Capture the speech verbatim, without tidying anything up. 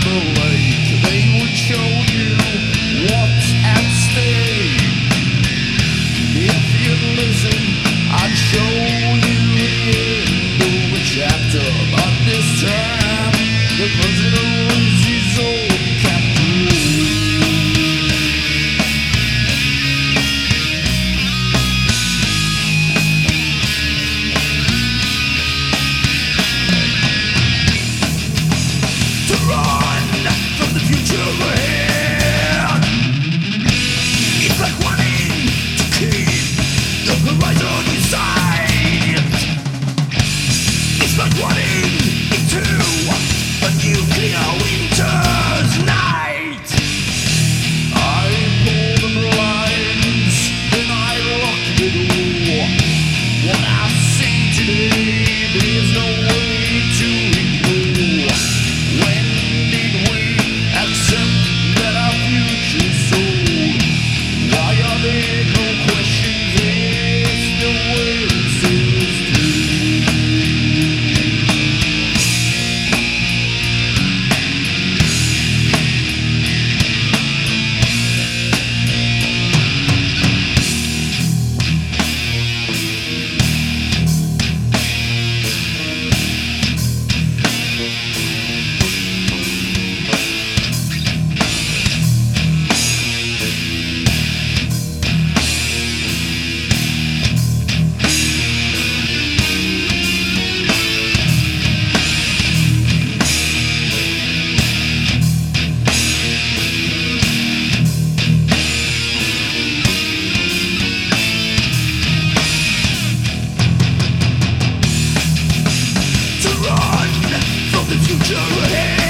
the lake, they would show you what's at stake. If you'd listen, I'd show you the end of a chapter. But this time, the president was his own captain. To run from the future ahead, it's like wanting to keep the horizon in sight. It's like running into a nuclear winter's night. I pull the blinds and I lock the door. What I see today, there's no way to ignore. When did we accept that our future's sold? Why are there no questions asked? The world sails through. To run from the future ahead.